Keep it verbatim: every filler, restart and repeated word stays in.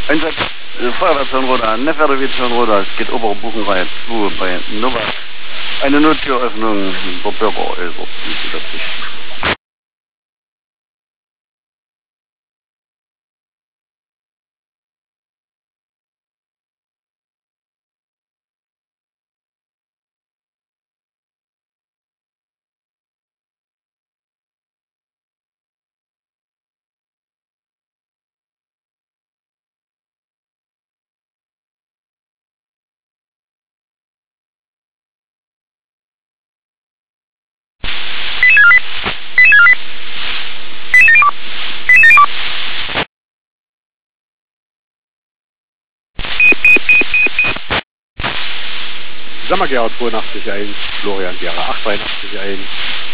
Einsatz, äh, Feuerwehrzahnroder, Neferdovic-Zahnroder, es geht obere Buchenreihe zwei bei Nova. Eine Nottüröffnung, der Bürger äußert sich das nicht. Sammergera zweiundachtzig eins, Florian Gera acht drei acht eins.